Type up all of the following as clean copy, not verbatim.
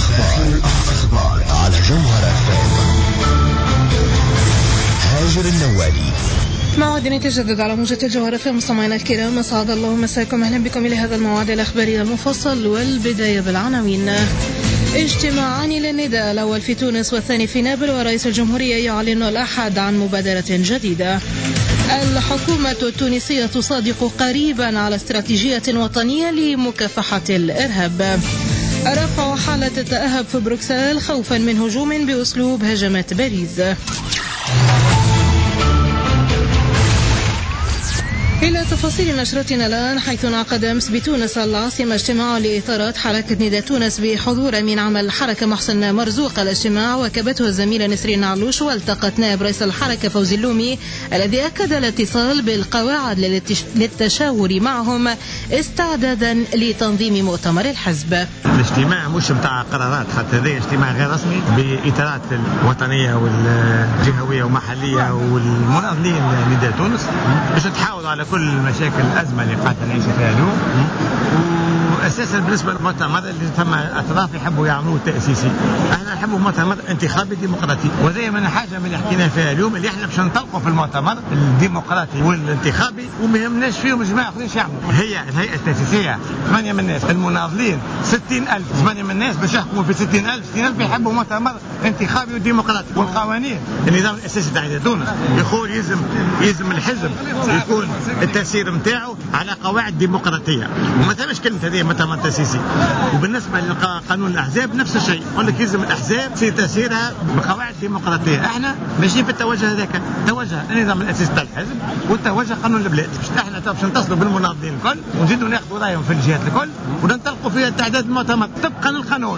الأخبار على جوهر FM. هاجر النوالي. موعد يتجدد على موجة الجوهر FM. مستمعينا الكرام، أسعد الله مساكم، أهلا بكم إلى هذا الموعد الأخباري المفصل. والبداية بالعناوين. اجتماعان للنداء، الأول في تونس والثاني في نابل، ورئيس الجمهورية يعلن الأحد عن مبادرة جديدة. الحكومة التونسية تصادق قريبا على استراتيجية وطنية لمكافحة الإرهاب. رفع حالة التأهب في بروكسل خوفا من هجوم بأسلوب هجمات باريس. إلى تفاصيل نشرتنا الآن، حيث انعقد أمس بتونس العاصمة اجتماع لإطارات حركة نداء تونس بحضور أمين عام الحركة محسن مرزوق. الاجتماع وكبته الزميلة نسرين علوش، والتقت نائب رئيس الحركة فوزي اللومي الذي أكد الاتصال بالقواعد للتشاور معهم استعدادا لتنظيم مؤتمر الحزب. الاجتماع مش بتاع قرارات، حتى هذا اجتماع غير رسمي بإطارات الوطنية والجهوية ومحلية والمناضلين نداء تونس باش نتحاول على كل مشاكل الأزمة اللي قاعدة نعيش فيها اليوم. وأساسا بالنسبة للمؤتمر اللي ثم أطراف يحبوا يعملوه تأسيسي، احنا نحبوا مؤتمر انتخابي ديمقراطي، وزي من حاجة من اللي حكينا فيها اليوم اللي احنا باش نطلقوا في المؤتمر الديمقراطي والانتخابي، وما يهمناش فيهم جماعة آخرين يعملوا. هي الهيئة التأسيسية 8 من الناس، المناضلين 60,000، 8 من الناس باش يحكموا في 60,000 يحبوا مؤتمر انتخابي وديمقراطي. والقوانين النظام الأساسي تاع تونس يقول يلزم الحزب يكون التأثير متاعه على قواعد ديمقراطية، وما ثمش كلمة هذه مؤتمر تأسيسي. وبالنسبة لقانون الأحزاب نفس الشيء، يقول لك يلزم الأحزاب في تأثيرها بقواعد ديمقراطية. احنا ماشيين في التوجه هذاك، توجه النظام الأساسي تاع الحزب وتوجه قانون البلاد. احنا باش نتصلوا بالمناضلين الكل ونزيدوا ناخذوا رايهم في الجهات الكل وننطلقوا فيها تعداد المؤتمر طبقا للقانون.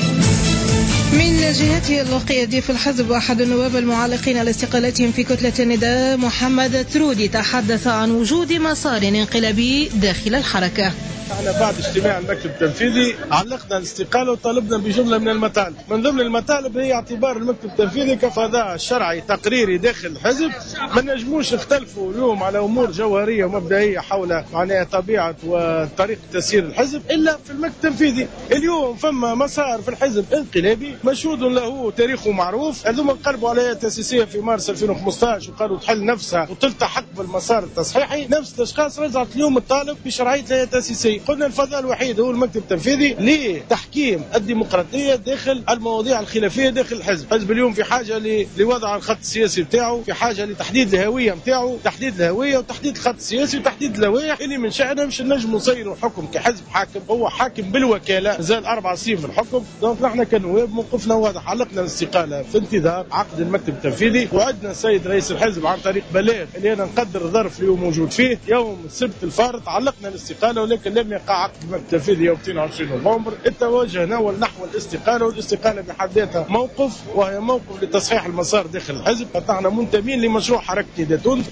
من جهته القيادي في الحزب وأحد النواب المعلقين على استقالتهم في كتلة النداء محمد ترودي تحدث عن وجود مسار انقلابي داخل الحركة. احنا بعد اجتماع المكتب التنفيذي علقنا الاستقالة وطالبنا بجملة من المطالب. من ضمن المطالب هي اعتبار المكتب التنفيذي كفضاء شرعي تقريري داخل الحزب. ما نجموش نختلفوا اليوم على امور جوهرية ومبدئية حول معناها طبيعة وطريقة تسيير الحزب الا في المكتب التنفيذي. اليوم فما مسار في الحزب انقلابي مشهود له تاريخه معروف. هذوما انقلبوا على تأسيسية في مارس 2015 وقالوا تحل نفسها وتلتحق بالمسار التصحيحي. نفس الاشخاص رجعت اليوم الطالب بشرعية الهيئة التأسيسية. قلنا الفضاء الوحيد هو المكتب التنفيذي لتحكيم الديمقراطية داخل المواضيع الخلافية داخل الحزب. الحزب اليوم في حاجة لوضع الخط السياسي بتاعه، في حاجة لتحديد الهوية بتاعه، تحديد الهوية وتحديد الخط السياسي وتحديد الهوية اللي من شأننا مش نجم نصيروا حكم كحزب حاكم. هو حاكم بالوكالة، زال 4 سنين في الحكم. دونك نحن كنواب موقفنا واضح، علقنا الاستقالة في انتظار عقد المكتب التنفيذي. وعدنا السيد رئيس الحزب عن طريق بلاغ اللي أنا نقدر الظرف اللي هو موجود فيه يوم السبت الفارط علقنا الاستقالة، ولكن لم يقع عقد المكتب التنفيذي يوم 22 نوفمبر. التوجه نحو الاستقالة، والاستقالة بحد ذاتها موقف، وهي موقف لتصحيح المسار داخل الحزب. نحن منتمين لمشروع حركة نداء تونس.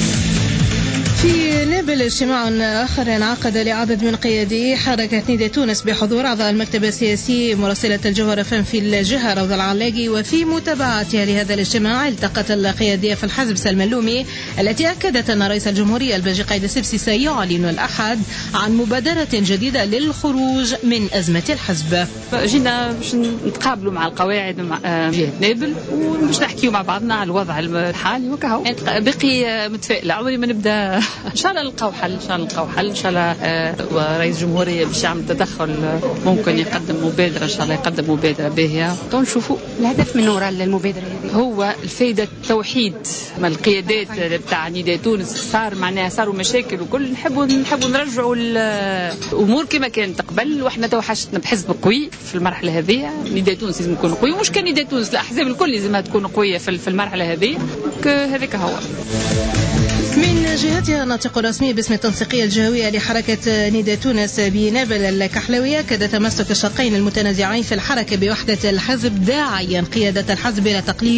في نابل اجتماع آخر انعقد لعدد من قيادي حركة نداء تونس بحضور أعضاء المكتب السياسي مراسلة الجوهر FM في الجهة روضة العلاقي. وفي متابعتها لهذا الاجتماع التقت القيادية في الحزب سلمى اللومي التي أكدت أن رئيس الجمهورية الباجي قايد السبسي سيعلن الأحد عن مبادرة جديدة للخروج من أزمة الحزب. جينا باش نتقابلوا مع القواعد ومع جهة نابل وباش نحكيوا مع بعضنا على الوضع الحالي وكهو. بقي متفائلة عمري ما نبدأ. إن شاء الله نلقاو حل، إن شاء الله نلقاو حل، إن شاء الله. ورئيس الجمهورية باش يعمل تدخل، ممكن يقدم مبادرة، إن شاء الله يقدم مبادرة باهية. نشوفوا الهدف من وراء المبادرة هذه هو الفائدة التوحيد. ما القيادات بتاع نداء تونس صاروا مشاكل وكل نحبوا نرجعوا الأمور كما كانت قبل. وإحنا توحشتنا بحزب قوي في المرحلة هذه. نداء تونس لازم يكون قوي، مش كان نداء تونس، الأحزاب الكل لازمها تكون قوية في المرحلة هذه. هذاك هو. من جهتها الناطق الرسمي باسم التنسيقية الجهوية لحركة نداء تونس بنابل الكحلوية أكد تمسك الشقين المتنازعين في الحركة بوحدة الحزب، داعيا قيادة الحزب إلى تقليص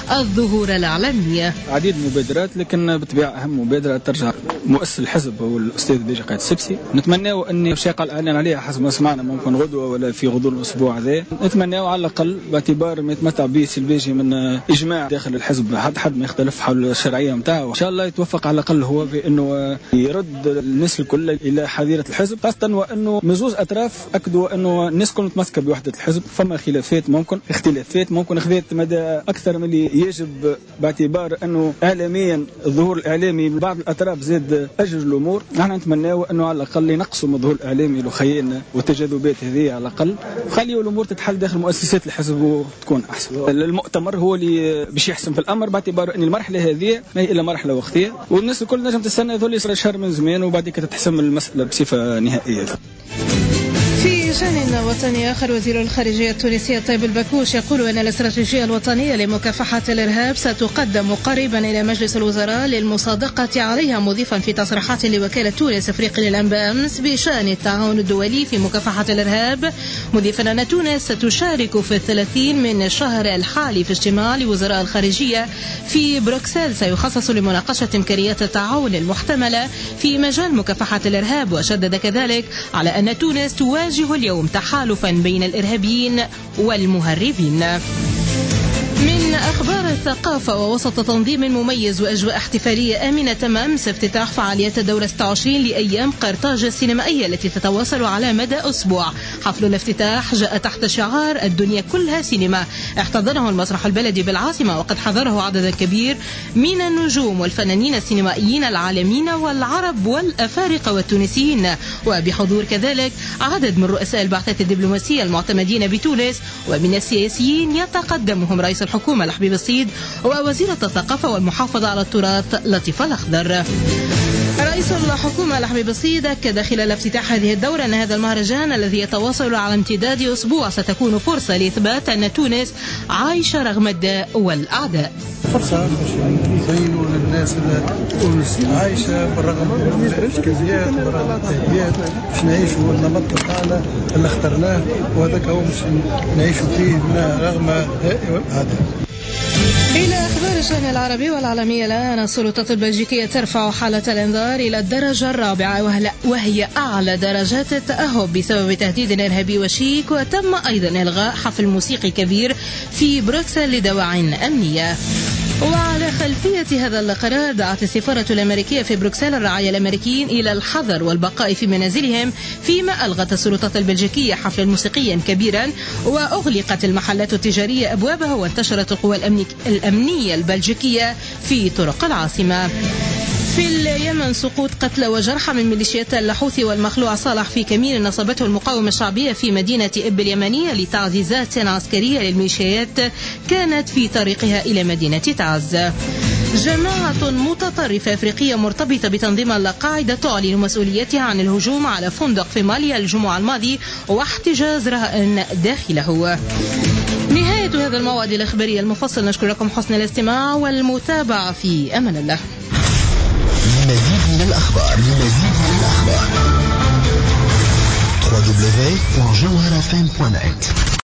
الظهور الإعلامي. عديد مبادرات، لكن بالطبيعة أهم مبادرة ترجع مؤسس الحزب هو الأستاذ بيجي قايد السبسي. نتمناو أن الشيء الإعلان عليها حسب ما سمعنا ممكن غدوة ولا في غضون الأسبوع هذا، نتمناو على الأقل باعتبار ما يتمتع به البيجي من إجماع داخل الحزب حد ما يختلف حول الشرعية متاعه، إن شاء الله يتوفق على الأقل هو بأنه يرد الناس الكل إلى حظيرة الحزب، خاصة وأنه من زوج أطراف أكدوا أنه الناس كل متمسكة بوحدة الحزب. فما خلافات ممكن اختلافات ممكن أخذت مدى أكثر من اللي يجب، باعتبار أنه إعلاميا الظهور الإعلامي من بعض الأطراف زاد أجر الأمور. نحن نتمناه أنه على الأقل ينقصوا من الظهور الإعلامي الخيان والتجاذبات هذه على الأقل، وخليوا الأمور تتحل داخل مؤسسات الحزب وتكون أحسن. المؤتمر هو اللي باش يحسم في الأمر، باعتبار أن المرحلة هذه ما هي إلا مرحلة وقتية، والناس الكل نجم تستنى يظل شهر من زمان وبعد كده تحسم المسألة بصفة نهائية. في شأن وطني آخر، وزير الخارجية التونسي طيب البكوش يقول أن الاستراتيجية الوطنية لمكافحة الإرهاب ستقدم قريبا إلى مجلس الوزراء للمصادقة عليها، مضيفا في تصريحات لوكالة تونس أفريقيا للأنباء أمس بشأن التعاون الدولي في مكافحة الإرهاب، مضيفا أن تونس ستشارك في 30 من الشهر الحالي في اجتماع لوزراء الخارجية في بروكسل سيخصص لمناقشة إمكانيات التعاون المحتملة في مجال مكافحة الإرهاب. وشدد كذلك على أن تونس تواجه اليوم تحالفا بين الإرهابيين والمهربين. من أخبار الثقافة، ووسط تنظيم مميز وأجواء احتفالية آمنة تم أمس افتتاح فعاليات الدورة 26 لأيام قرطاج السينمائية التي تتواصل على مدى أسبوع. حفل الافتتاح جاء تحت شعار الدنيا كلها سينما، احتضنه المسرح البلدي بالعاصمة، وقد حضره عدد كبير من النجوم والفنانين السينمائيين العالمين والعرب والأفارقة والتونسيين، وبحضور كذلك عدد من رؤساء البعثات الدبلوماسية المعتمدين بتونس، ومن السياسيين يتقدمهم رئيس الحكومة لحبيب الصيد ووزيرة الثقافة والمحافظة على التراث لطيفة الأخضر. رئيس الحكومة لحبيب الصيد أكد خلال افتتاح هذه الدورة أن هذا المهرجان الذي يتواصل على امتداد أسبوع ستكون فرصة لإثبات أن تونس عايشة رغم الداء والأعداء. فرصة باش يبينوا للناس تونس عايشة بالرغم من الإشكاليات بالرغم من التهديدات، باش نعيشوا النمط تاعنا اللي اخترناه، وهذاك هو باش نعيشوا فيه رغم الداء والأعداء. إلى أخبار الشأن العربي والعالمي الآن، السلطات البلجيكية ترفع حالة الإنذار إلى الدرجة الرابعة، وهي أعلى درجات التأهب بسبب تهديد إرهابي وشيك. وتم أيضا إلغاء حفل موسيقي كبير في بروكسل لدواع أمنية. وعلى خلفية هذا القرار دعت السفارة الأمريكية في بروكسل الرعايا الأمريكيين إلى الحذر والبقاء في منازلهم، فيما ألغت السلطات البلجيكية حفلا موسيقيا كبيرا وأغلقت المحلات التجارية أبوابها، وانتشرت القوى الأمنية البلجيكية في طرق العاصمة. في اليمن، سقوط قتلى وجرحى من ميليشيات اللحوثي والمخلوع صالح في كمين نصبته المقاومة الشعبية في مدينة إب اليمنية لتعزيزات عسكرية للميليشيات كانت في طريقها إلى مدينة تعز. جماعة متطرفة أفريقية مرتبطة بتنظيم القاعدة تعلن مسؤوليتها عن الهجوم على فندق في ماليا الجمعة الماضي واحتجاز رهائن داخله. نهاية هذا الموعد الإخباري المفصل، نشكر لكم حسن الاستماع والمتابعة، في أمان الله. مزيد من الأخبار www.jawharafm.net